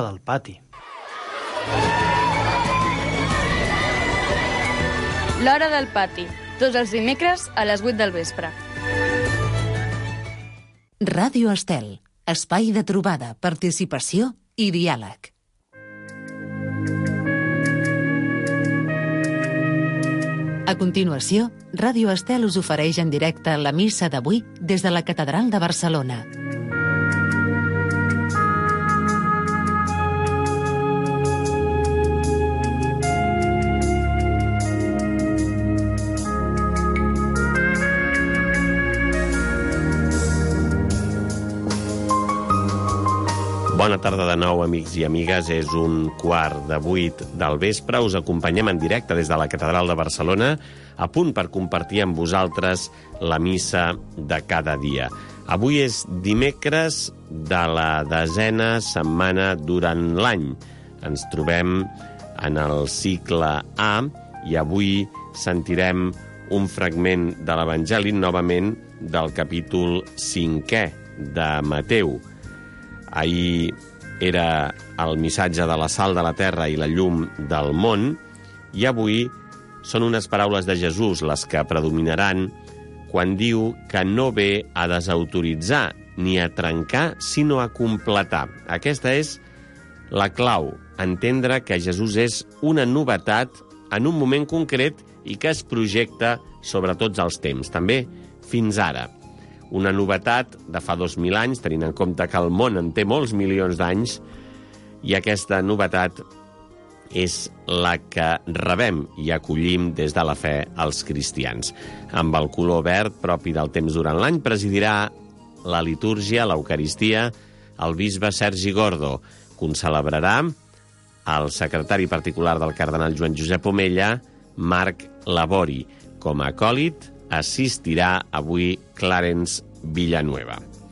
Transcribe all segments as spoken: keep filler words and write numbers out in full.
del pati. L'hora del pati, tots els dimecres a les vuit del vespre. Ràdio Estel, espai de trobada, participació i diàleg. A continuació, Ràdio Estel us ofereix en directe la missa d'avui des de la Catedral de Barcelona. Bona tarda de nou, amics i amigues. És un quart de vuit del vespre. Us acompanyem en directe des de la Catedral de Barcelona, a punt per compartir amb vosaltres la missa de cada dia. Avui és dimecres de la desena setmana durant l'any. Ens trobem en el cicle A i avui sentirem un fragment de l'Evangeli, novament del capítol cinquè de Mateu. Ahir era el missatge de la sal de la terra i la llum del món, i avui són unes paraules de Jesús les que predominaran quan diu que no ve a desautoritzar ni a trencar, sinó a completar. Aquesta és la clau, entendre que Jesús és una novetat en un moment concret i que es projecta sobre tots els temps, també fins ara. Una novetat de fa dos mil anys, tenint en compte que el món en té molts milions d'anys, i aquesta novetat és la que rebem i acollim des de la fe els cristians. Amb el color verd propi del temps durant l'any presidirà la litúrgia, l'Eucaristia, el bisbe Sergi Gordo. Concelebrarà el secretari particular del cardenal Joan Josep Omella, Marc Labori. Com a acòlit assistirà avui Clarence Villanueva.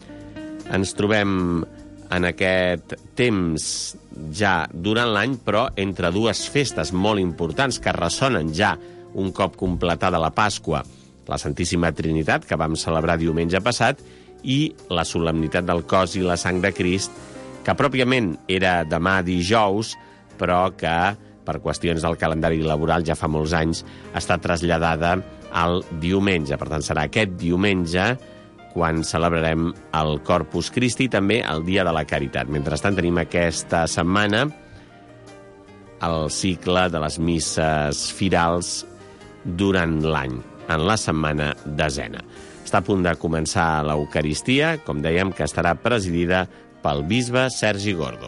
Ens trobem en aquest temps ja durant l'any, però entre dues festes molt importants que ressonen ja un cop completada la Pasqua, la Santíssima Trinitat, que vam celebrar diumenge passat, i la solemnitat del cos i la sang de Crist, que pròpiament era demà dijous, però que per qüestions del calendari laboral ja fa molts anys està traslladada al diumenge. Per tant, serà aquest diumenge quan celebrarem el Corpus Christi i també el Dia de la Caritat. Mentrestant, tenim aquesta setmana el cicle de les misses firals durant l'any, en la setmana desena. Està a punt de començar l'Eucaristia, com dèiem, que estarà presidida pel bisbe Sergi Gordo.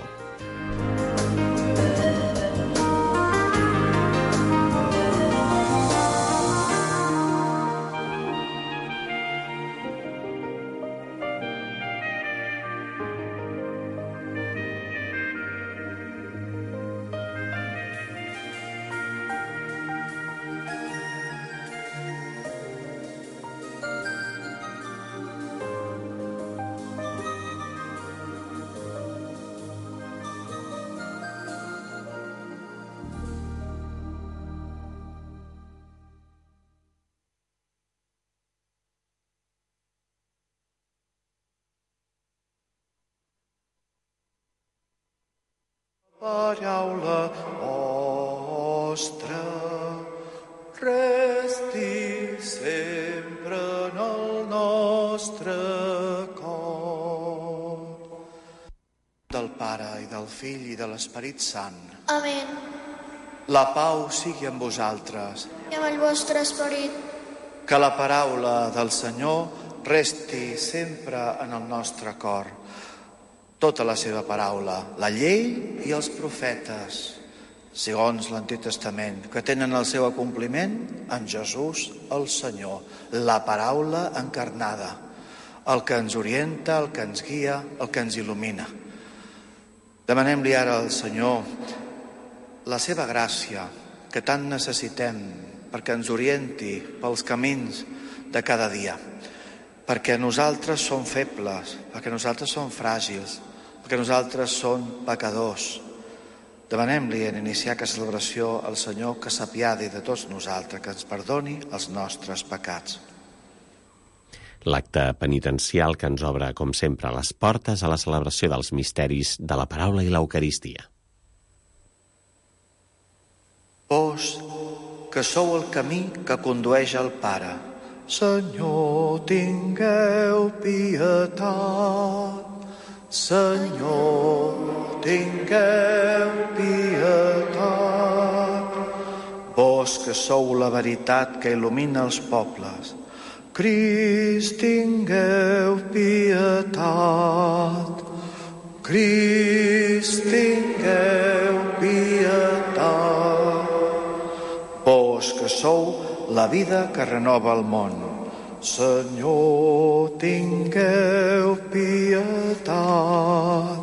Paraula vostra resti sempre en el nostre cor. Del Pare i del Fill i de l'Esperit Sant. Amén. La pau sigui amb vosaltres. I amb el vostre esperit. Que la paraula del Senyor resti sempre en el nostre cor. Tota la seva paraula, la llei i els profetes, segons l'Antic Testament, que tenen el seu acompliment en Jesús el Senyor, la paraula encarnada, el que ens orienta, el que ens guia, el que ens il·lumina. Demanem-li ara al Senyor la seva gràcia, que tant necessitem perquè ens orienti pels camins de cada dia, perquè nosaltres som febles, perquè nosaltres som fràgils, perquè nosaltres som pecadors. Demanem-li en iniciar aquesta celebració al Senyor que s'apiadi de tots nosaltres, que ens perdoni els nostres pecats. l'acte penitencial que ens obre, com sempre, les portes a la celebració dels misteris de la paraula i l'Eucaristia. Vós, que sou el camí que condueix al Pare, Senyor, tingueu pietat. Senyor, tingueu pietat. Vós que sou la veritat que il·lumina els pobles, Crist, tingueu pietat. Crist, tingueu pietat. Vós que sou la vida que renova el món, Senyor, tingueu pietat.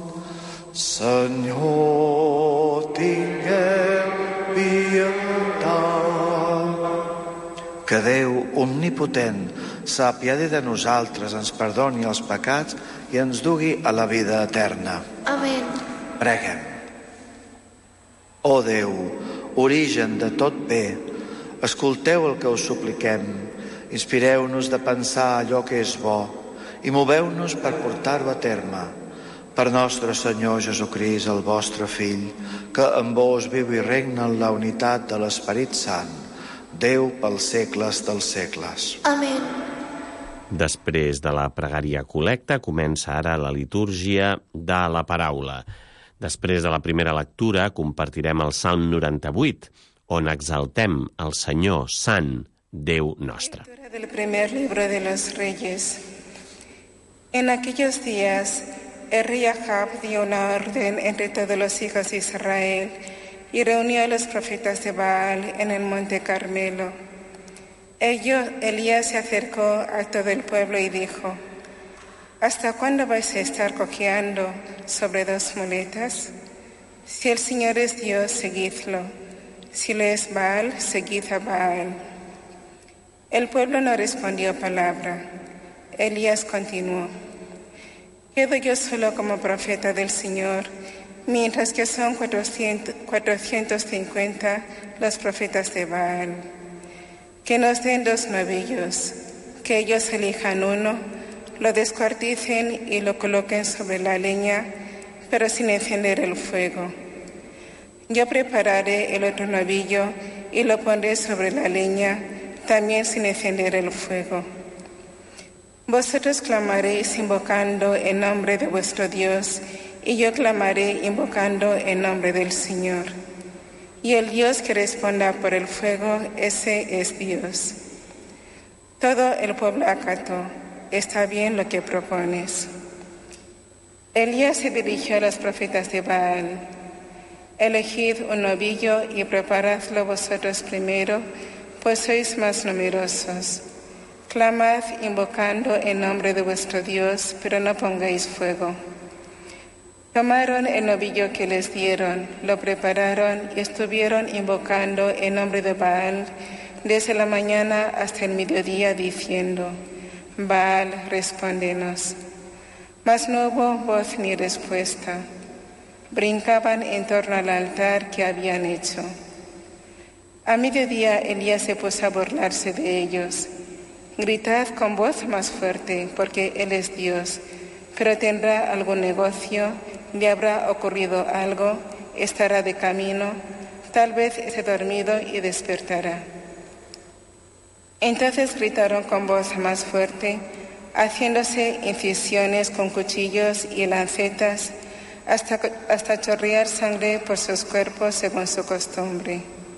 Senyor, tingueu pietat. Que Déu omnipotent s'apiadi de nosaltres, ens perdoni els pecats i ens dugui a la vida eterna. Amén. Preguem. Ó Déu, origen de tot bé, escolteu el que us supliquem, inspireu-nos de pensar allò que és bo i moveu-nos per portar-ho a terme. Per nostre Senyor Jesucrist, el vostre Fill, que amb vos viu i regna en la unitat de l'Esperit Sant, Déu pels segles dels segles. Amén. Després de la pregària col·lecta, comença ara la litúrgia de la paraula. Després de la primera lectura, compartirem el Salm noranta-vuit, on exaltem el Senyor Sant, Déu nostre. Lectura del primer libro de los Reyes. En aquellos días, el rey Ahab dio una orden entre todos los hijos de Israel y reunió a los profetas de Baal en el monte Carmelo. Ellos, Elías se acercó a todo el pueblo y dijo: ¿Hasta cuándo vais a estar cojeando sobre dos muletas? Si el Señor es Dios, seguidlo. Si le es Baal, seguid a Baal. El pueblo no respondió palabra. Elías continuó: Quedo yo solo como profeta del Señor, mientras que son cuatrocientos cincuenta los profetas de Baal. Que nos den dos novillos, que ellos elijan uno, lo descuarticen y lo coloquen sobre la leña, pero sin encender el fuego. Yo prepararé el otro novillo y lo pondré sobre la leña, también sin encender el fuego. Vosotros clamaréis invocando el nombre de vuestro Dios, y yo clamaré invocando el nombre del Señor. Y el Dios que responda por el fuego, ese es Dios. Todo el pueblo acató. Está bien lo que propones. Elías se dirigió a los profetas de Baal: Elegid un novillo y preparadlo vosotros primero, pues sois más numerosos. Clamad invocando el nombre de vuestro Dios, pero no pongáis fuego. Tomaron el novillo que les dieron, lo prepararon y estuvieron invocando el nombre de Baal desde la mañana hasta el mediodía, diciendo: Baal, respóndenos. Mas no hubo voz ni respuesta. Brincaban en torno al altar que habían hecho. A mediodía Elías se puso a burlarse de ellos. Gritad con voz más fuerte, porque Él es Dios, pero tendrá algún negocio, le habrá ocurrido algo, estará de camino, tal vez esté dormido y despertará. Entonces gritaron con voz más fuerte, haciéndose incisiones con cuchillos y lancetas, hasta, hasta chorrear sangre por sus cuerpos según su costumbre.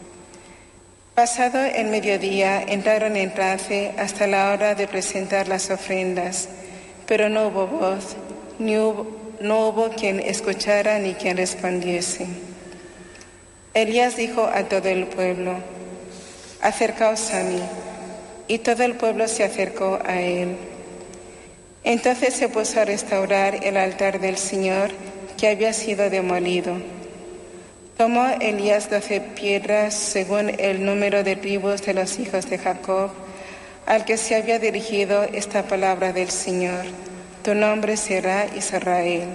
Pasado el mediodía, entraron en trance hasta la hora de presentar las ofrendas, pero no hubo voz, ni hubo, no hubo quien escuchara ni quien respondiese. Elías dijo a todo el pueblo: Acercaos a mí. Y todo el pueblo se acercó a él. Entonces se puso a restaurar el altar del Señor que había sido demolido. Tomó Elías doce piedras según el número de tribus de los hijos de Jacob, al que se había dirigido esta palabra del Señor: Tu nombre será Israel.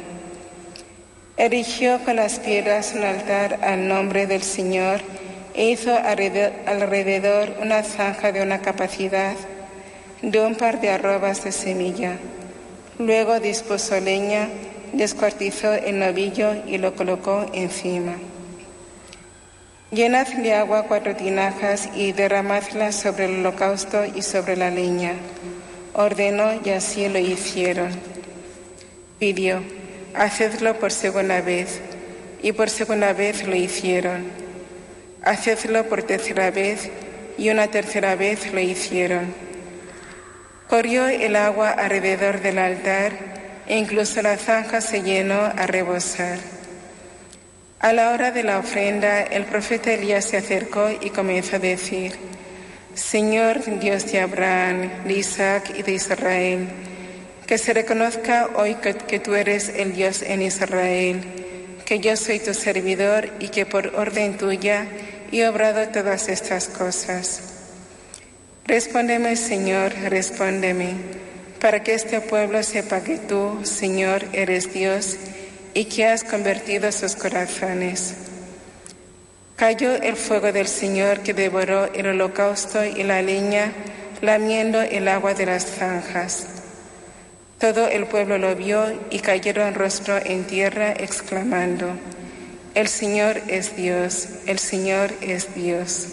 Erigió con las piedras un altar al nombre del Señor e hizo alrededor una zanja de una capacidad, de un par de arrobas de semilla. Luego dispuso leña, descuartizó el novillo y lo colocó encima. Llenad de agua cuatro tinajas y derramadla sobre el holocausto y sobre la leña. Ordenó y así lo hicieron. Pidió, hacedlo por segunda vez, y por segunda vez lo hicieron. Hacedlo por tercera vez, y una tercera vez lo hicieron. Corrió el agua alrededor del altar, e incluso la zanja se llenó a rebosar. A la hora de la ofrenda, el profeta Elías se acercó y comenzó a decir: Señor Dios de Abraham, de Isaac y de Israel, que se reconozca hoy que, que tú eres el Dios en Israel, que yo soy tu servidor y que por orden tuya he obrado todas estas cosas. Respóndeme, Señor, respóndeme, para que este pueblo sepa que tú, Señor, eres Dios y que has convertido sus corazones. Cayó el fuego del Señor que devoró el holocausto y la leña, lamiendo el agua de las zanjas. Todo el pueblo lo vio y cayeron rostro en tierra, exclamando: El Señor es Dios, el Señor es Dios.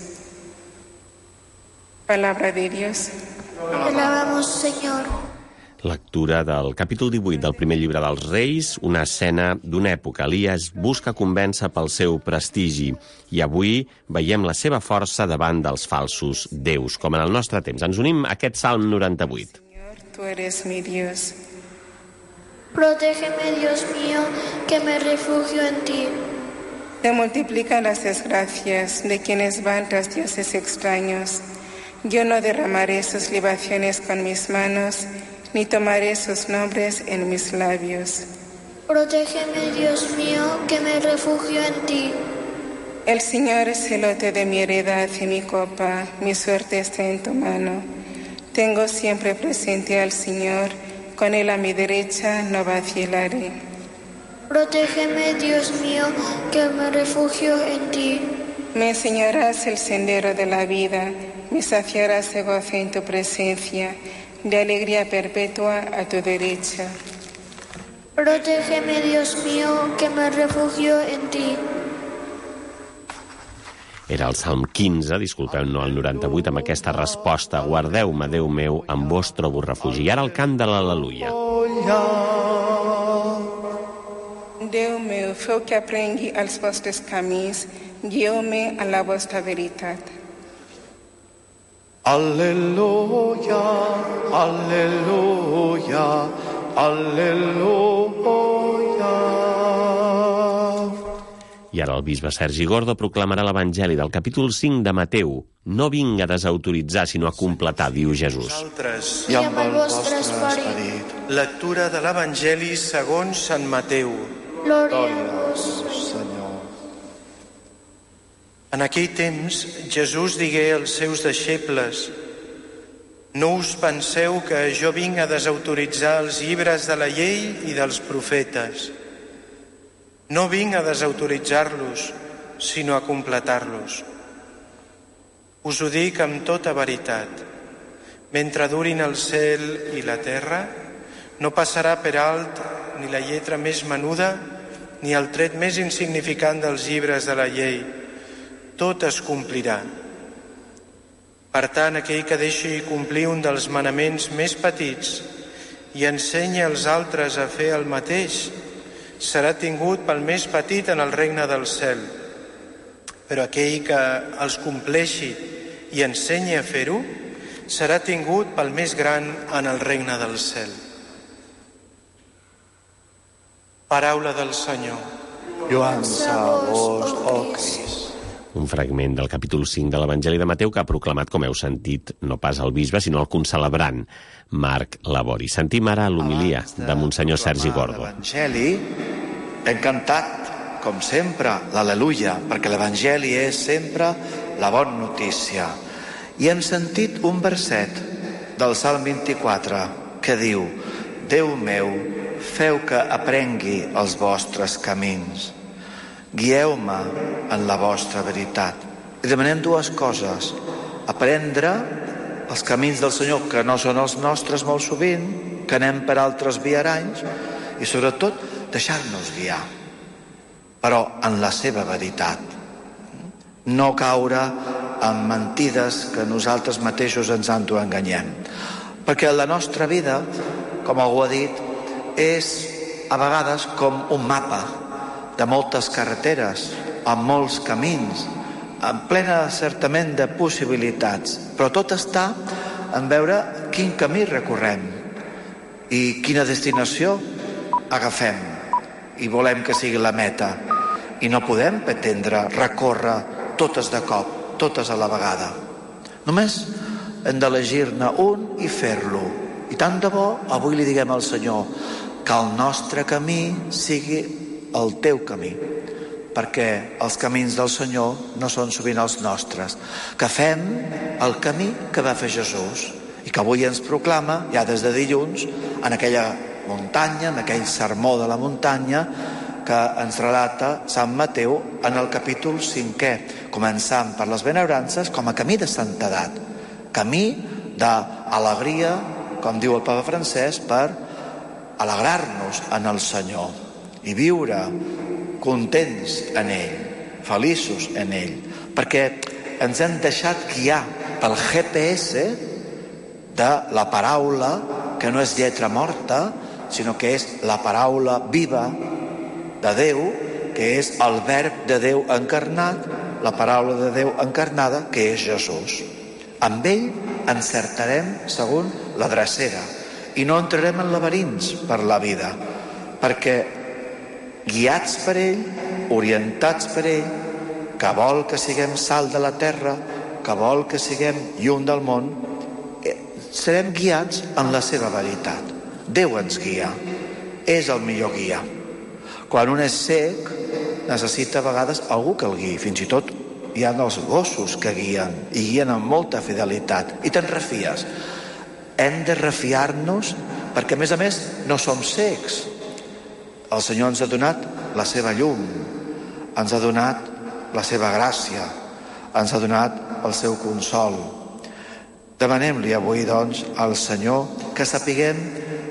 Palabra de Dios. Te alabamos, Señor. Lectura del capítol divuit del primer llibre dels Reis, una escena d'una època. Elies busca convèncer pel seu prestigi i avui veiem la seva força davant dels falsos déus, com en el nostre temps. Ens unim a aquest Salm noranta-vuit. Señor, tú eres mi Dios. Protégeme, Dios mío, que me refugio en ti. Se multiplican las desgracias de quienes van tras dioses extraños. Yo no derramaré sus libaciones con mis manos, ni tomaré sus nombres en mis labios. Protégeme, Dios mío, que me refugio en ti. El Señor es el lote de mi heredad y mi copa, mi suerte está en tu mano. Tengo siempre presente al Señor, con él a mi derecha no vacilaré. Protégeme, Dios mío, que me refugio en ti. Me enseñarás el sendero de la vida, me saciarás de gozo en tu presencia, de alegría perpetua a tu derecha. Protégeme, Dios mío, que me refugio en ti. Era el Salm quinze, disculpeu, no el noranta-vuit, amb aquesta resposta: Guardeu-me, Déu meu, en vos trobo refugi. I ara el cant de l'Al·leluia. Déu meu, feu que aprengui els vostres camins, guieu-me a la vostra veritat. Alleluia, alleluia, alleluia. I ara el bisbe Sergi Gordo proclamarà l'Evangeli del capítol cinc de Mateu. No vinc a desautoritzar, sinó a completar, diu Jesús. I amb el vostre esperit. Lectura de l'Evangeli segons Sant Mateu. Glòria a vos, Senyor. En aquell temps, Jesús digué als seus deixebles: No us penseu que jo vinc a desautoritzar els llibres de la llei i dels profetes. No vinc a desautoritzar-los, sinó a completar-los. Us ho dic amb tota veritat. Mentre durin el cel i la terra, no passarà per alt ni la lletra més menuda ni el tret més insignificant dels llibres de la llei. Tot es complirà. Per tant, aquell que deixi complir un dels manaments més petits i ensenya als altres a fer el mateix, serà tingut pel més petit en el regne del cel. Però aquell que els compleixi i ensenyi a fer-ho, serà tingut pel més gran en el regne del cel. Paraula del Senyor. Lloança a vos, ó Crist. Un fragment del capítol cinc de l'Evangeli de Mateu que ha proclamat, com heu sentit, no pas el bisbe, sinó el concelebrant, Marc Labori. Sentim ara l'homilia de Monsenyor Sergi Gordo. L'Evangeli hem cantat, com sempre, l'Al·leluia, perquè l'Evangeli és sempre la bona notícia. I hem sentit un verset del Salm vint-i-quatre que diu: Déu meu, feu que aprengui els vostres camins. Guieu-me en la vostra veritat. I demanem dues coses: aprendre els camins del Senyor que no són els nostres molt sovint, que anem per altres viaranys, i sobretot deixar-nos guiar, però en la seva veritat. No caure en mentides que nosaltres mateixos ens autoenganyem. Perquè la nostra vida, com algú ha dit, és a vegades com un mapa de moltes carreteres, amb molts camins, en plena certament de possibilitats, però tot està en veure quin camí recorrem i quina destinació agafem i volem que sigui la meta, i no podem pretendre recórrer totes de cop, totes a la vegada. Només hem d'elegir-ne un i fer-lo, i tant de bo avui li diguem al Senyor que el nostre camí sigui el teu camí, perquè els camins del Senyor no són sovint els nostres, que fem el camí que va fer Jesús i que avui ens proclama, ja des de dilluns, en aquella muntanya, en aquell sermó de la muntanya que ens relata Sant Mateu en el capítol cinquè, començant per les benaurances com a camí de santedat, camí d'alegria, com diu el Papa Francesc, per alegrar-nos en el Senyor i viure contents en ell, feliços en ell, perquè ens hem deixat guiar pel G P S de la paraula, que no és lletra morta, sinó que és la paraula viva de Déu, que és el verb de Déu encarnat, la paraula de Déu encarnada, que és Jesús. Amb ell encertarem segons la drecera i no entrarem en laberints per la vida, perquè guiats per ell, orientats per ell, que vol que siguem sal de la terra, que vol que siguem llum del món, serem guiats en la seva veritat. Déu ens guia, és el millor guia. Quan un és cec, necessita a vegades algú que el guiï, fins i tot hi ha els gossos que guien, i guien amb molta fidelitat, i te'n refies. Hem de refiar-nos, perquè a més a més no som cecs. El Senyor ens ha donat la seva llum, ens ha donat la seva gràcia, ens ha donat el seu consol. Demanem-li avui, doncs, al Senyor que sapiguem,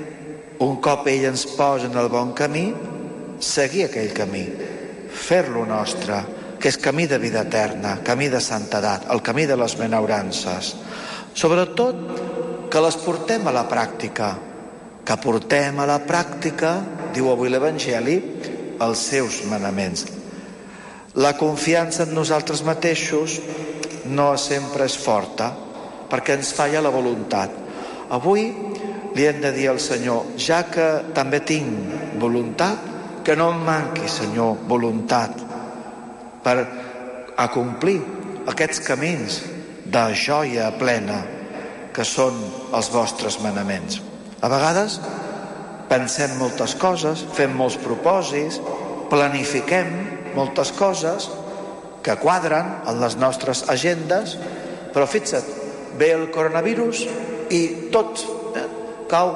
un cop ell ens posa en el bon camí, seguir aquell camí, fer-lo nostre, que és camí de vida eterna, camí de santedat, el camí de les benaurances. Sobretot, que les portem a la pràctica, que portem a la pràctica, diu avui l'Evangeli, els seus manaments. La confiança en nosaltres mateixos no sempre és forta, perquè ens falla la voluntat. Avui li hem de dir al Senyor, ja que també tinc voluntat, que no em manqui, Senyor, voluntat per acomplir aquests camins de joia plena que són els vostres manaments. A vegades pensem moltes coses, fem molts propòsits, planifiquem moltes coses que quadren en les nostres agendes, però fixa't, ve el coronavirus i tot eh, cau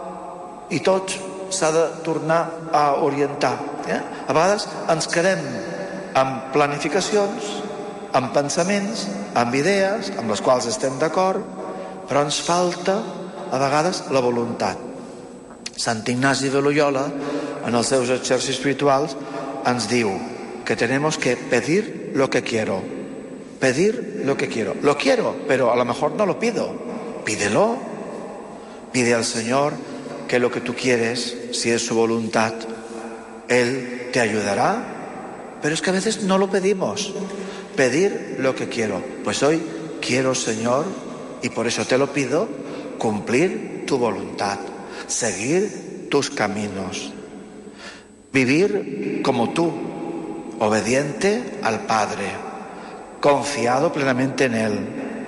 i tot s'ha de tornar a orientar. Eh? A vegades ens quedem amb planificacions, amb pensaments, amb idees, amb les quals estem d'acord, però ens falta a vegades la voluntat. Sant Ignasi de Loyola, en els seus exercicis espirituals, ens diu que tenemos que pedir lo que quiero. Pedir lo que quiero. Lo quiero, pero a lo mejor no lo pido. Pídelo. Pide al Señor que lo que tú quieres, si es su voluntad, Él te ayudará. Pero es que a veces no lo pedimos. Pedir lo que quiero. Pues hoy quiero, Señor, y por eso te lo pido, cumplir tu voluntad, seguir tus caminos, vivir como tú, obediente al Padre, confiado plenamente en Él.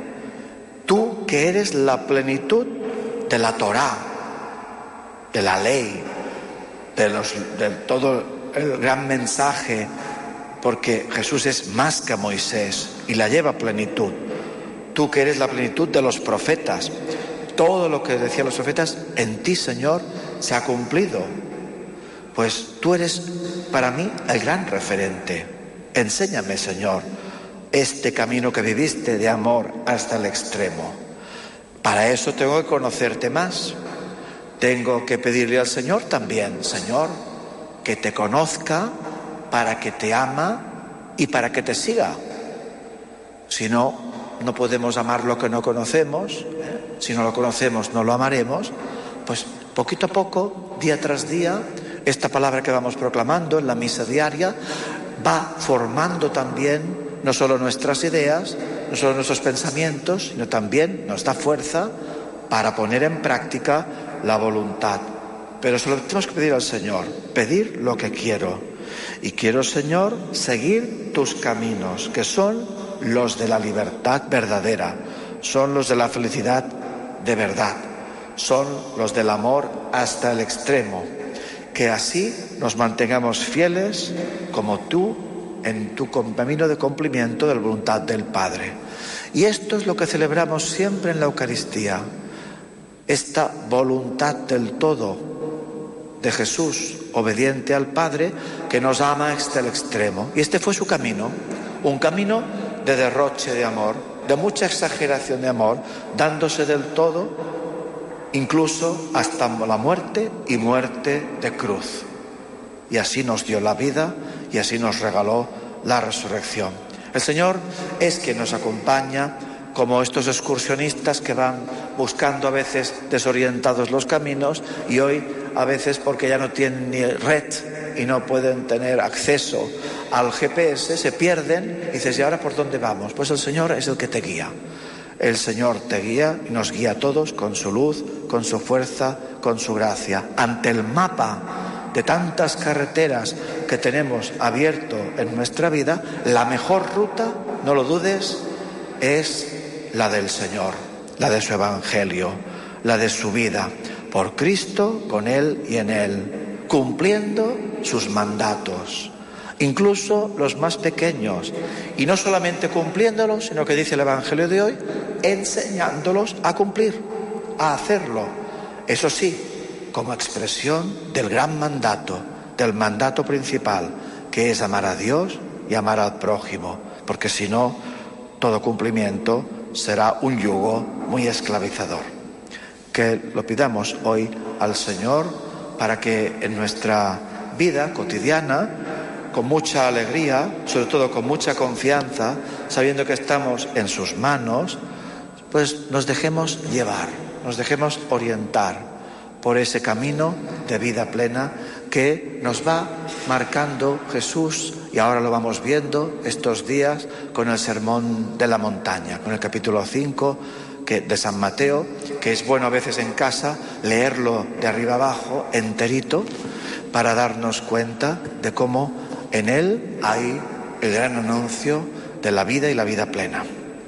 Tú que eres la plenitud de la Torá, de la ley, de, los, de todo el gran mensaje, porque Jesús es más que Moisés y la lleva a plenitud. Tú que eres la plenitud de los profetas, todo lo que decían los profetas, en ti, Señor, se ha cumplido. Pues tú eres para mí el gran referente. Enséñame, Señor, este camino que viviste de amor hasta el extremo. Para eso tengo que conocerte más. Tengo que pedirle al Señor también, Señor, que te conozca para que te ama y para que te siga. Si no, no podemos amar lo que no conocemos. ¿eh? Si no lo conocemos, no lo amaremos. Pues poquito a poco, día tras día, esta palabra que vamos proclamando en la misa diaria va formando también no solo nuestras ideas, no solo nuestros pensamientos, sino también nos da fuerza para poner en práctica la voluntad. Pero solo tenemos que pedir al Señor, pedir lo que quiero. Y quiero, Señor, seguir tus caminos, que son los de la libertad verdadera, son los de la felicidad de verdad, son los del amor hasta el extremo. Que así nos mantengamos fieles como tú en tu camino de cumplimiento de la voluntad del Padre. Y esto es lo que celebramos siempre en la Eucaristía, esta voluntad del todo de Jesús, obediente al Padre, que nos ama hasta el extremo. Y este fue su camino, un camino de derroche de amor, de mucha exageración de amor, dándose del todo, incluso hasta la muerte y muerte de cruz. Y así nos dio la vida y así nos regaló la resurrección. El Señor es quien nos acompaña, como estos excursionistas que van buscando a veces desorientados los caminos, y hoy a veces porque ya no tienen ni red y no pueden tener acceso al G P S, se pierden y dices, ¿y ahora por dónde vamos? Pues el Señor es el que te guía. El Señor te guía y nos guía a todos con su luz, con su fuerza, con su gracia. Ante el mapa de tantas carreteras que tenemos abierto en nuestra vida, la mejor ruta, no lo dudes, es la del Señor, la de su Evangelio, la de su vida, por Cristo, con Él y en Él, cumpliendo sus mandatos, incluso los más pequeños, y no solamente cumpliéndolos, sino que dice el Evangelio de hoy, enseñándolos a cumplir, a hacerlo, eso sí, como expresión del gran mandato, del mandato principal, que es amar a Dios y amar al prójimo, porque si no, todo cumplimiento será un yugo muy esclavizador. Que lo pidamos hoy al Señor para que en nuestra vida cotidiana, con mucha alegría, sobre todo con mucha confianza, sabiendo que estamos en sus manos, pues nos dejemos llevar, nos dejemos orientar por ese camino de vida plena que nos va marcando Jesús, y ahora lo vamos viendo estos días con el Sermón de la Montaña, con el capítulo cinco que, de San Mateo, que es bueno a veces en casa leerlo de arriba abajo, enterito, para darnos cuenta de cómo en él hay el gran anuncio de la vida i la vida plena.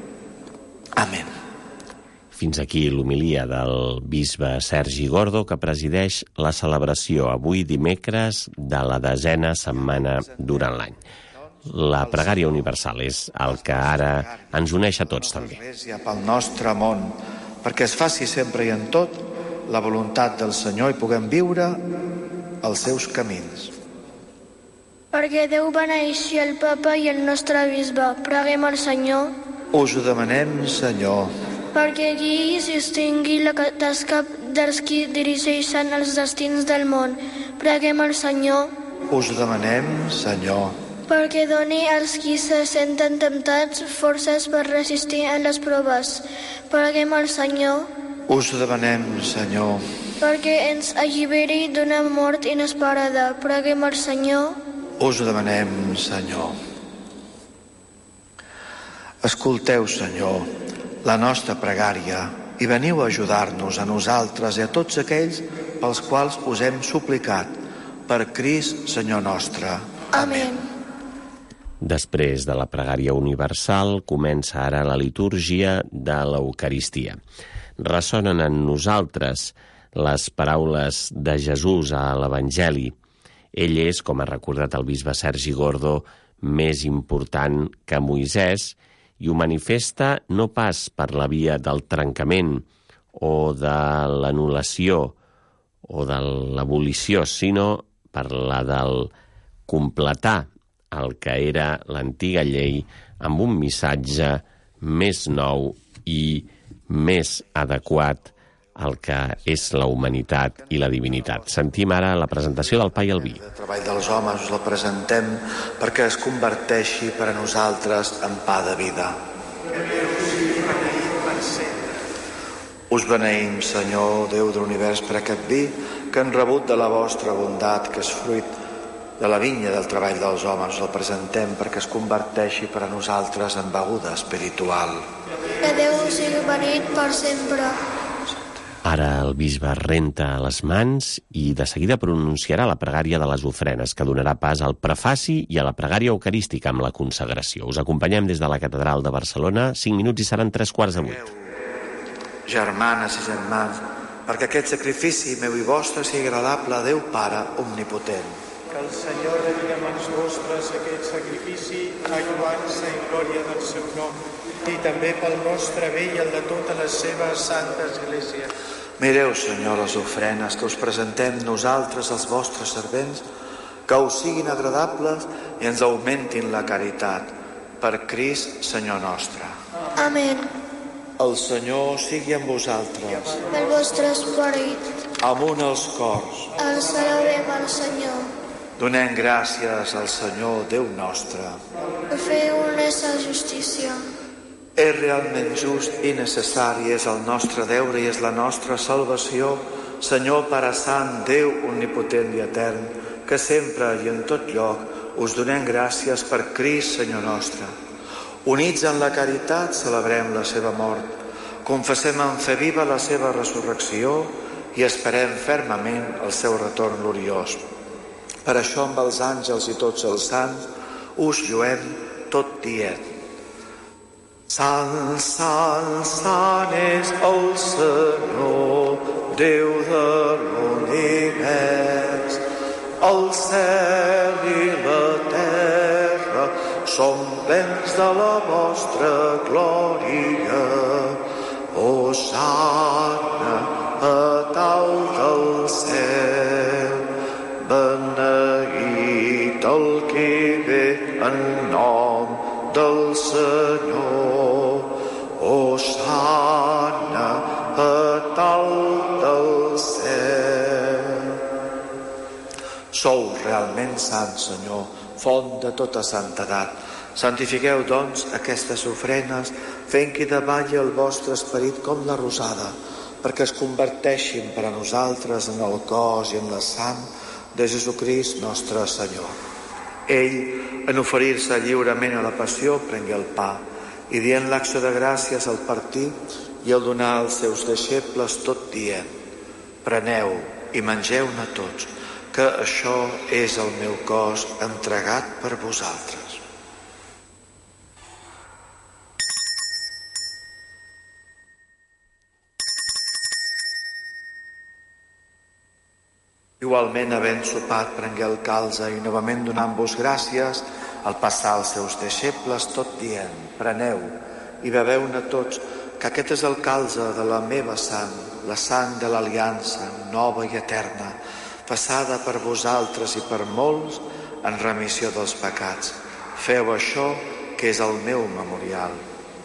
Amén. Fins aquí l'homilia del bisbe Sergi Gordo, que presideix la celebració avui dimecres de la desena setmana durant l'any. La pregària universal és el que ara ens uneix a tots també. Pel nostre món, perquè es faci sempre i en tot la voluntat del Senyor i puguem viure els seus camins. Perquè Déu beneeixi el papa i el nostre bisbe, preguem al Senyor. Us ho demanem, Senyor. Perquè guiï i sostingui la tasca dels qui dirigeixen els destins del món, preguem al Senyor. Us ho demanem, Senyor. Perquè doni als qui se senten temptats forces per resistir en les proves, preguem al Senyor. Us ho demanem, Senyor. Perquè ens alliberi d'una mort inesperada, preguem al Senyor. Us ho demanem, Senyor. Escolteu, Senyor, la nostra pregària i veniu a ajudar-nos a nosaltres i a tots aquells pels quals us hem suplicat, per Crist, Senyor nostre. Amén. Després de la pregària universal comença ara la litúrgia de l'Eucaristia. Ressonen en nosaltres les paraules de Jesús a l'Evangeli. Ell és, com ha recordat el bisbe Sergi Gordo, més important que Moisès, i ho manifesta no pas per la via del trencament o de l'anul·lació o de l'abolició, sinó per la del completar el que era l'antiga llei amb un missatge més nou i més adequat al que és la humanitat i la divinitat. Sentim ara la presentació del pa i el vi. El treball dels homes us la presentem perquè es converteixi per a nosaltres en pa de vida. Us beneïm, Senyor, Déu de l'univers, per aquest vi que han rebut de la vostra bondat, que és fruit de la vinya del treball dels homes. Us el presentem perquè es converteixi per a nosaltres en beguda espiritual. Que Déu sigui benit per sempre. Ara el bisbe renta les mans i de seguida pronunciarà la pregària de les ofrenes, que donarà pas al prefaci i a la pregària eucarística amb la consagració. Us acompanyem des de la Catedral de Barcelona, cinc minuts i seran tres quarts de vuit. Germanes i germans, perquè aquest sacrifici meu i vostre sigui agradable a Déu Pare Omnipotent. Que el Senyor rebi a mans vostres aquest sacrifici, a lloança i glòria del seu nom, i també pel nostre bé i el de tota la seva santa Església. Mireu, Senyor, les ofrenes que us presentem nosaltres, els vostres servents, que us siguin agradables i ens augmentin la caritat. Per Crist, Senyor nostre. Amén. El Senyor sigui amb vosaltres. El vostre esperit. Amunt els cors. El celebrem al Senyor. Donem gràcies al Senyor, Déu nostre. Feu honesta justícia. És realment just i necessari, és el nostre deure i és la nostra salvació, Senyor Pare Sant, Déu omnipotent i etern, que sempre i en tot lloc us donem gràcies per Crist, Senyor nostre. Units en la caritat celebrem la seva mort, confessem en fe viva la seva resurrecció i esperem fermament el seu retorn gloriós. Per això amb els àngels i tots els sants us lluem tot dient: Sant, sant, sant és el Senyor, Déu de l'univers. El cel i la terra són plens de la vostra glòria. Hosanna a dalt del cel, beneït el que ve en nom del Senyor. Hosanna a dalt del cel. Sou realment sant, Senyor, font de tota santedat. Santifiqueu, doncs, aquestes ofrenes, fent que davalli el vostre esperit com la rosada, perquè es converteixin per a nosaltres en el cos i en la sang de Jesucrist nostre Senyor. Ell, en oferir-se lliurement a la passió, prengué el pa, i dient l'acció de gràcies al partir i al donar als seus deixebles, tot dient: preneu i mengeu-ne tots, que això és el meu cos entregat per vosaltres. Igualment, havent sopat, prengué el calze i novament donant-vos gràcies, al passar als seus deixebles, tot dient: preneu i beveu-ne tots, que aquest és el calze de la meva sang, la sang de l'aliança nova i eterna, passada per vosaltres i per molts en remissió dels pecats. Feu això, que és el meu memorial.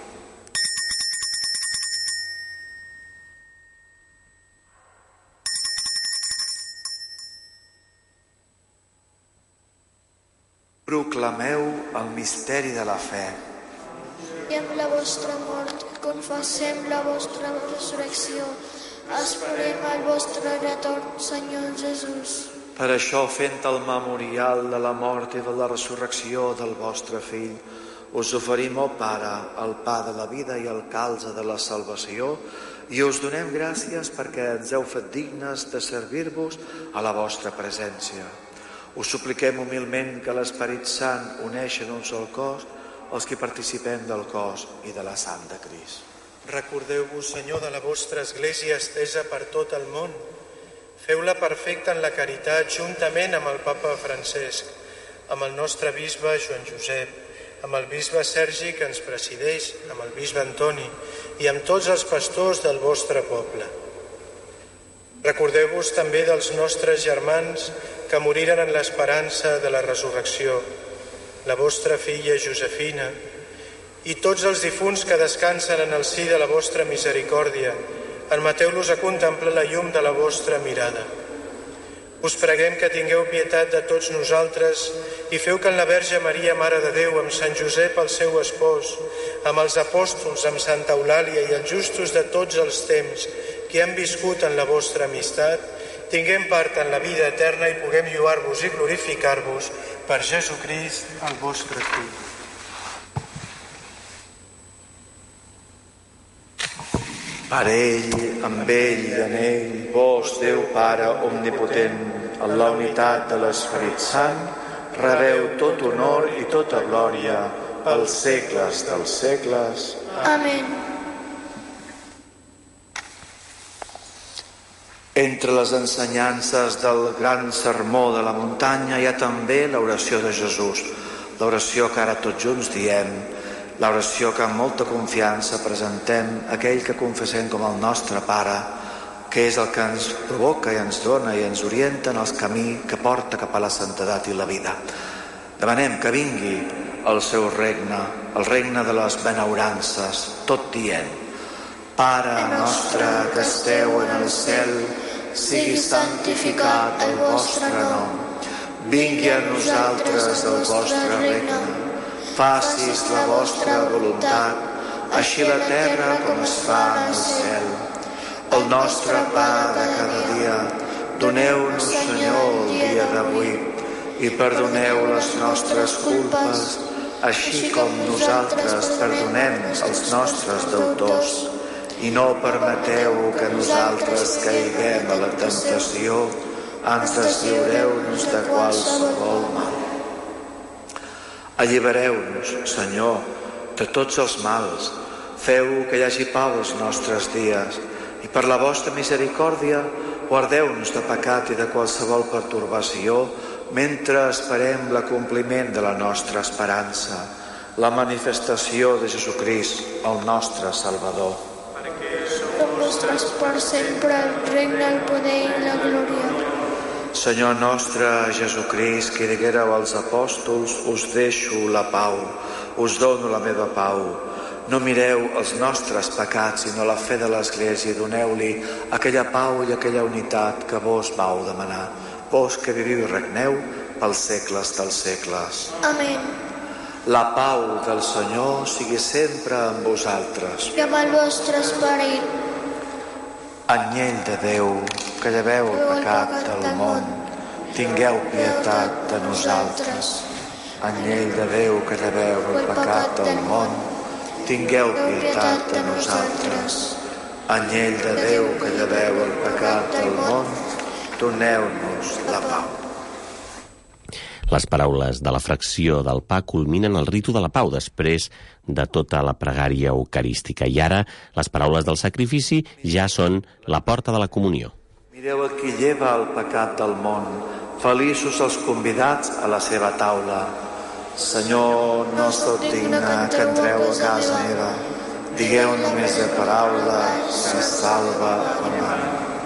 Proclameu el misteri de la fe. Anunciem la vostra mort, confessem la vostra resurrecció, esperem el vostre retorn, Senyor Jesús. Per això, fent el memorial de la mort i de la resurrecció del vostre Fill, us oferim, ó Pare, el pa de la vida i el calze de la salvació, i us donem gràcies perquè ens heu fet dignes de servir-vos a la vostra presència. Us supliquem humilment que l'Esperit Sant uneixi en un sol cos els que participem del cos i de la sang de Crist. Recordeu-vos, Senyor, de la vostra Església estesa per tot el món. Feu-la perfecta en la caritat juntament amb el Papa Francesc, amb el nostre bisbe Joan Josep, amb el bisbe Sergi que ens presideix, amb el bisbe Antoni i amb tots els pastors del vostre poble. Recordeu-vos també dels nostres germans que moriren en l'esperança de la resurrecció, la vostra filla Josefina i tots els difunts que descansen en el si de la vostra misericòrdia, admeteu-los a contemplar la llum de la vostra mirada. Us preguem que tingueu pietat de tots nosaltres i feu que en la Verge Maria, Mare de Déu, amb Sant Josep, el seu espòs, amb els apòstols, amb Santa Eulàlia i els justos de tots els temps que han viscut en la vostra amistat, tinguem part en la vida eterna i puguem lloar-vos i glorificar-vos per Jesucrist, el vostre Fill. Per ell, amb ell i en ell, vos, Déu Pare omnipotent, en la unitat de l'Esperit Sant, rebeu tot honor i tota glòria pels segles dels segles. Amén. Entre les ensenyances del gran sermó de la muntanya hi ha també l'oració de Jesús, l'oració que ara tots junts diem, l'oració que amb molta confiança presentem a aquell que confessem com el nostre Pare, que és el que ens provoca i ens dona i ens orienta en el camí que porta cap a la santedat i la vida. Demanem que vingui el seu regne, el regne de les benaurances, tot dient: Pare nostre que esteu en el cel, sigui santificat el vostre nom. Vingui a nosaltres el vostre regne. Facis la vostra voluntat, així la terra com es fa en el cel. El nostre pa de cada dia, doneu-nos, Senyor, el dia d'avui, i perdoneu les nostres culpes, així com nosaltres perdonem els nostres deutors. I no permeteu que nosaltres caiguem a la tentació, antes lliureu-nos de qualsevol mal. Allibereu-nos, Senyor, de tots els mals. Feu que hi hagi pau als nostres dies i per la vostra misericòrdia guardeu-nos de pecat i de qualsevol pertorbació mentre esperem l'acompliment de la nostra esperança, la manifestació de Jesucrist, el nostre Salvador. Per vostres per sempre el regne, el poder i la glòria. Senyor nostre Jesucrist, que diguéreu als apòstols: us deixo la pau, us dono la meva pau. No mireu els nostres pecats, sinó la fe de l'Església, i doneu-li aquella pau i aquella unitat que vos vau demanar. Vos que viviu i regneu pels segles dels segles. Amén. La pau del Senyor sigui sempre amb vosaltres. I amb el vostre esperit. Anyell de Déu, que lleveu el pecat del món, tingueu pietat de nosaltres. Anyell de Déu, que lleveu el pecat del món, tingueu pietat de nosaltres. Anyell de Déu, que lleveu el pecat del món, doneu-nos la pau. Les paraules de la fracció del pa culminen el ritu de la pau després de tota la pregària eucarística. I ara les paraules del sacrifici ja són la porta de la comunió. Mireu a qui lleva el pecat del món. Feliços els convidats a la seva taula. Senyor, no sóc digne que entreu a casa meva. Digueu només de paraula, se salva el món.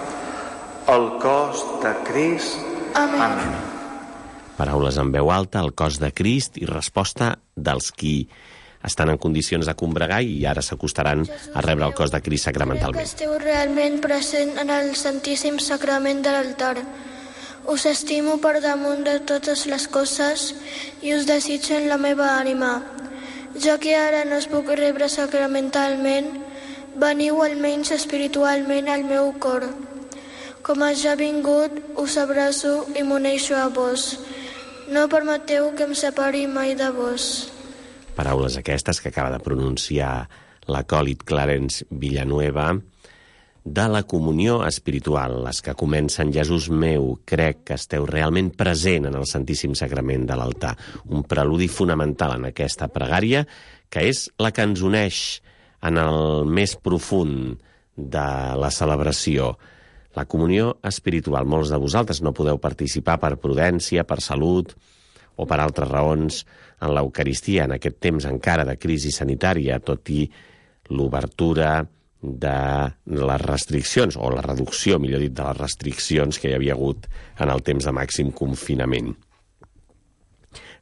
El cos de Crist. Amén. Amén. Paraules en veu alta, el cos de Crist i resposta dels qui estan en condicions de combregar i ara s'acostaran a rebre el cos de Crist sacramentalment. Que esteu realment present en el Santíssim Sacrament de l'altar. Us estimo per damunt de totes les coses i us desitjo en la meva ànima. Jo que ara no us puc rebre sacramentalment, veniu almenys espiritualment al meu cor. Com a ja vingut, us abraço i m'uneixo a vos. No permeteu que em separi mai de vos. Paraules aquestes que acaba de pronunciar l'acòlit Clarence Villanueva de la comunió espiritual, les que comencen: Jesús meu, crec que esteu realment present en el Santíssim Sagrament de l'altar. Un preludi fonamental en aquesta pregària, que és la que ens uneix en el més profund de la celebració. La comunió espiritual. Molts de vosaltres no podeu participar per prudència, per salut o per altres raons en l'Eucaristia en aquest temps encara de crisi sanitària, tot i l'obertura de les restriccions, o la reducció, millor dit, de les restriccions que hi havia hagut en el temps de màxim confinament.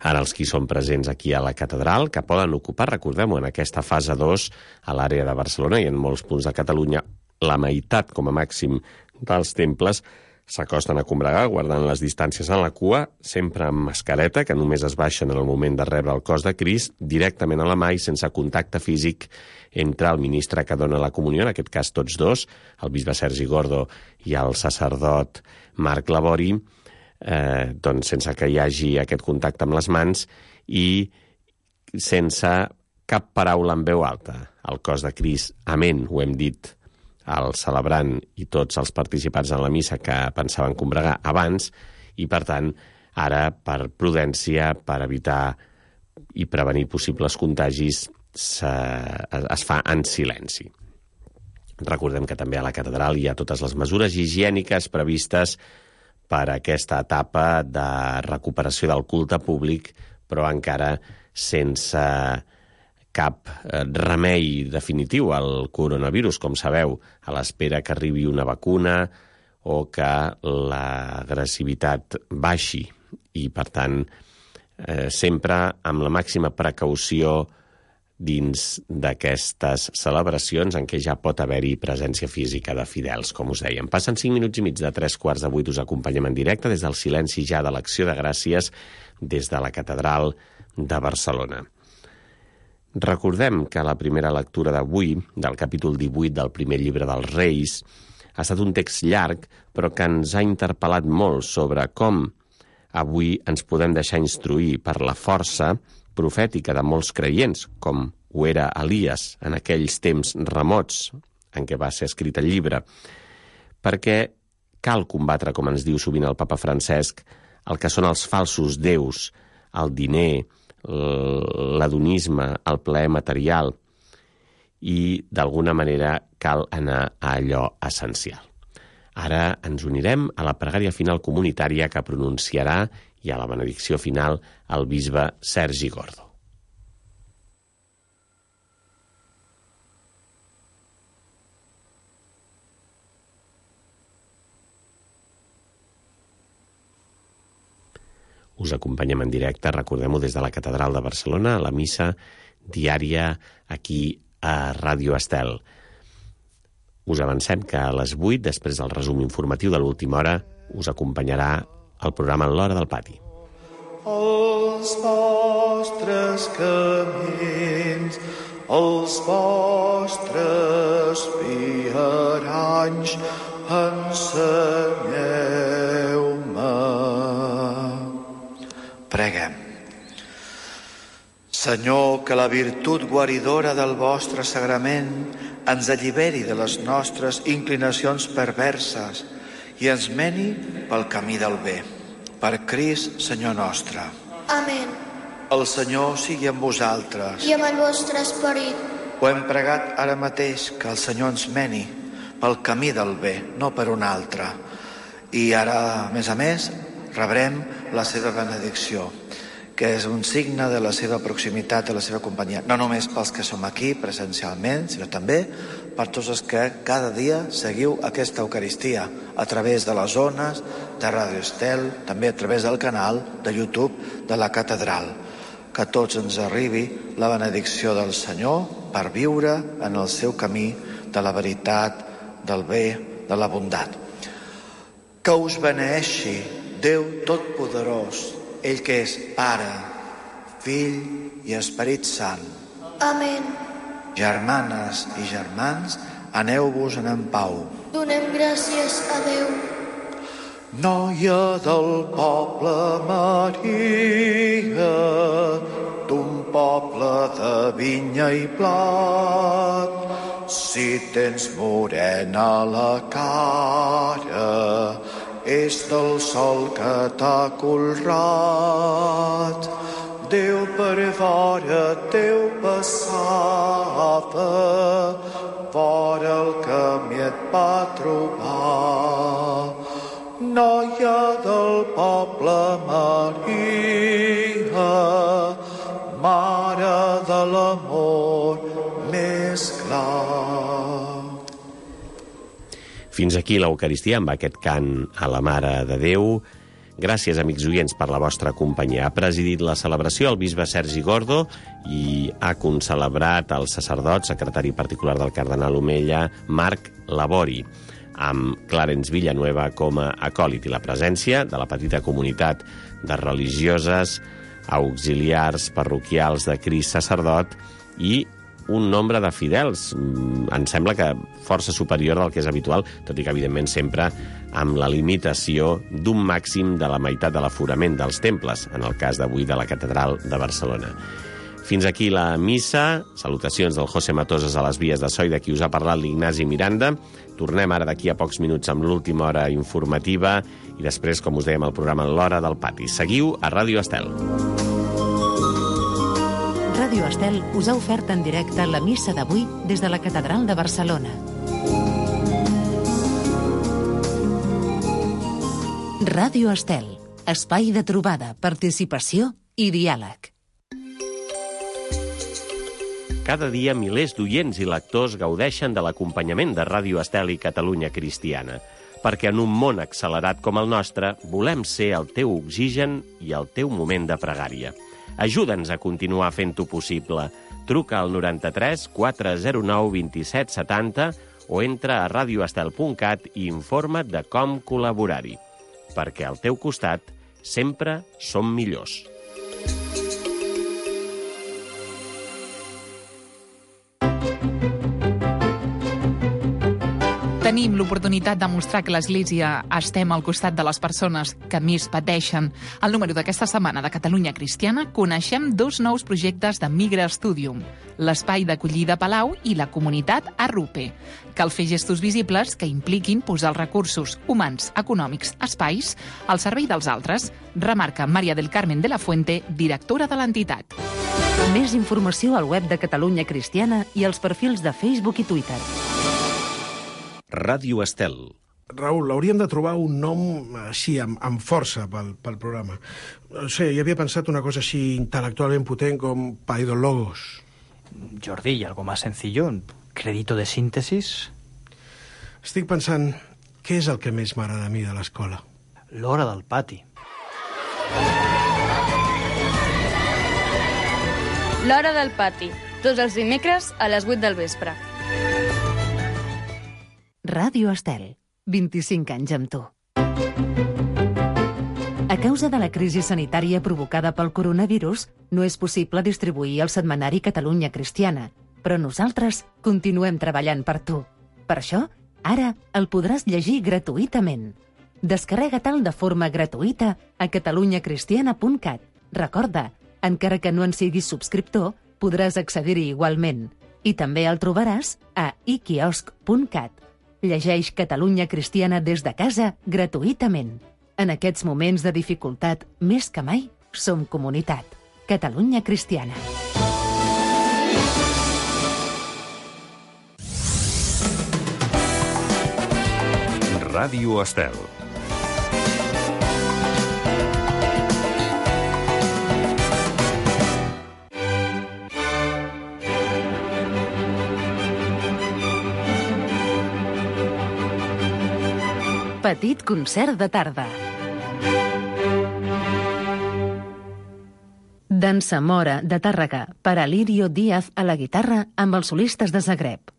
Ara els qui són presents aquí a la catedral, que poden ocupar, recordem-ho, en aquesta fase dos a l'àrea de Barcelona i en molts punts de Catalunya, la meitat com a màxim dels temples, s'acosten a combregar, guardant les distàncies en la cua, sempre amb mascareta, que només es baixen en el moment de rebre el cos de Crist, directament a la mà i sense contacte físic entre el ministre que dona la comunió, en aquest cas tots dos, el bisbe Sergi Gordo i el sacerdot Marc Labori, eh, doncs sense que hi hagi aquest contacte amb les mans i sense cap paraula en veu alta. El cos de Crist, amén, ho hem dit, el celebrant i tots els participants en la missa que pensaven combregar abans i, per tant, ara, per prudència, per evitar i prevenir possibles contagis, es fa en silenci. Recordem que també a la catedral hi ha totes les mesures higièniques previstes per a aquesta etapa de recuperació del culte públic, però encara sense cap remei definitiu al coronavirus, com sabeu, a l'espera que arribi una vacuna o que l'agressivitat baixi i, per tant, eh, sempre amb la màxima precaució dins d'aquestes celebracions en què ja pot haver-hi presència física de fidels, com us dèiem. Passen cinc minuts i mig de tres quarts de vuit, us acompanyem en directe des del silenci ja de l'Acció de Gràcies des de la catedral de Barcelona. Recordem que la primera lectura d'avui, del capítol divuit del primer llibre dels Reis, ha estat un text llarg, però que ens ha interpel·lat molt sobre com avui ens podem deixar instruir per la força profètica de molts creients, com ho era Elies en aquells temps remots en què va ser escrit el llibre, perquè cal combatre, com ens diu sovint el papa Francesc, el que són els falsos déus, el diner, l'adonisme, el plaer material, i d'alguna manera cal anar a allò essencial. Ara ens unirem a la pregària final comunitària que pronunciarà i a la benedicció final el bisbe Sergi Gordo. Us acompanyem en directe, recordem-ho, des de la catedral de Barcelona, a la missa diària aquí a Ràdio Estel. Us avancem que a les vuit, després del resum informatiu de l'última hora, us acompanyarà el programa L'Hora del Pati. Els vostres camins, els vostres viaranys, ensenyeu-me. Preguem. Senyor, que la virtut guaridora del vostre sagrament ens alliberi de les nostres inclinacions perverses i ens meni pel camí del bé. Per Crist, Senyor nostre. Amén. El Senyor sigui amb vosaltres. I amb el vostre esperit. Ho hem pregat ara mateix, que el Senyor ens meni pel camí del bé, no per un altre. I ara, a més a més, rebrem la seva benedicció, que és un signe de la seva proximitat, de la seva companyia, no només pels que som aquí presencialment, sinó també per tots els que cada dia seguiu aquesta Eucaristia a través de les ones de Ràdio Estel, també a través del canal de YouTube de la catedral. Que a tots ens arribi la benedicció del Senyor per viure en el seu camí de la veritat, del bé, de la bondat. Que us beneeixi Déu Totpoderós, ell que és Pare, Fill i Esperit Sant. Amén. Germanes i germans, aneu-vos en pau. Donem gràcies a Déu. Noia del poble Maria, d'un poble de vinya i blat, si tens morena la cara, és del sol que t'ha colrat. Déu per vora teu passava, vora el camí et va trobar. Noia del poble Maria, mare de l'amor més clar. Fins aquí l'Eucaristia amb aquest cant a la Mare de Déu Gràcies, amics oients, per la vostra companyia. Ha presidit la celebració el bisbe Sergi Gordo i ha concelebrat el sacerdot, secretari particular del cardenal Omella, Marc Labori, amb Clarence Villanueva com a acòlit, i la presència de la petita comunitat de religioses, auxiliars, parroquials de Crist Sacerdot i un nombre de fidels, em sembla que força superior al que és habitual, tot i que, evidentment, sempre amb la limitació d'un màxim de la meitat de l'aforament dels temples, en el cas d'avui de la Catedral de Barcelona. Fins aquí la missa. Salutacions del José Matosas a les vies de so i de qui us ha parlat l'Ignasi Miranda. Tornem ara d'aquí a pocs minuts amb l'última hora informativa i després, com us dèiem, el programa L'Hora del Pati. Seguiu a Ràdio Estel. Ràdio Estel us ha ofert en directe la missa d'avui des de la Catedral de Barcelona. Ràdio Estel, espai de trobada, participació i diàleg. Cada dia milers d'oients i lectors gaudeixen de l'acompanyament de Ràdio Estel i Catalunya Cristiana, perquè en un món accelerat com el nostre volem ser el teu oxigen i el teu moment de pregària. Ajuda'ns a continuar fent-ho possible. Truca al noranta-tres quatre zero nou vint-i-set setanta o entra a radioestel punt cat i informa't de com col·laborar-hi. Perquè al teu costat sempre som millors. Tenim l'oportunitat de mostrar que l'Església estem al costat de les persones que més pateixen. Al número d'aquesta setmana de Catalunya Cristiana coneixem dos nous projectes de Migra Studium, l'espai d'acollida Palau i la comunitat Arrupe. Cal fer gestos visibles que impliquin posar els recursos humans, econòmics, espais al servei dels altres, remarca Maria del Carmen de la Fuente, directora de l'entitat. Més informació al web de Catalunya Cristiana i als perfils de Facebook i Twitter. Ràdio Estel. Raül, hauríem de trobar un nom així, amb, amb força pel, pel programa. No sé, jo havia pensat una cosa així intel·lectualment potent com Paidologos. Jordi, ¿y algo más sencillo? ¿Crédito de síntesis? Estic pensant, què és el que més m'agrada a mi de l'escola? L'hora del pati. L'Hora del Pati, tots els dimecres a les vuit del vespre. Ràdio Estel, vint-i-cinc anys amb tu. A causa de la crisi sanitària provocada pel coronavirus, no és possible distribuir el setmanari Catalunya Cristiana, però nosaltres continuem treballant per tu. Per això, ara el podràs llegir gratuïtament. Descarrega-te'l de forma gratuïta a catalunya cristiana punt cat. Recorda, encara que no en siguis subscriptor, podràs accedir-hi igualment. I també el trobaràs a i quiosc punt cat. Llegeix Catalunya Cristiana des de casa gratuïtament. En aquests moments de dificultat, més que mai, som comunitat. Catalunya Cristiana. Ràdio Estel. Petit concert de tarda. Dansa Mora de Tàrrega per a Lirio Díaz a la guitarra amb els solistes de Zagreb.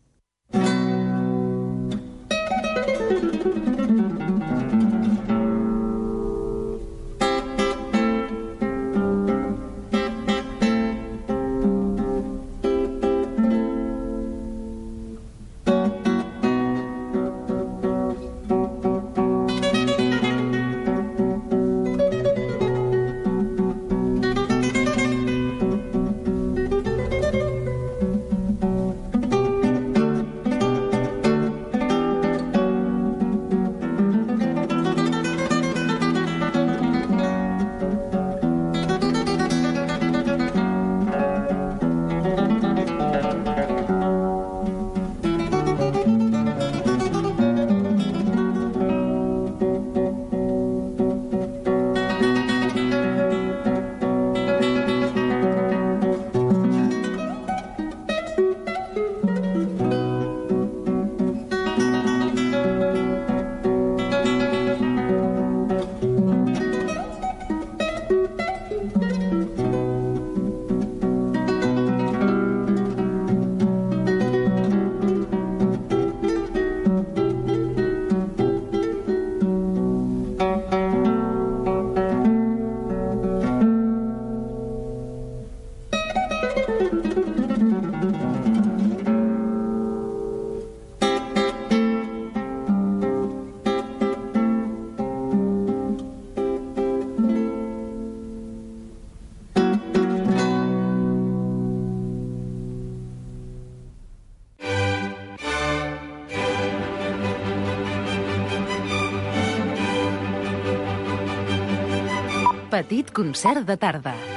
Petit concert de tarda.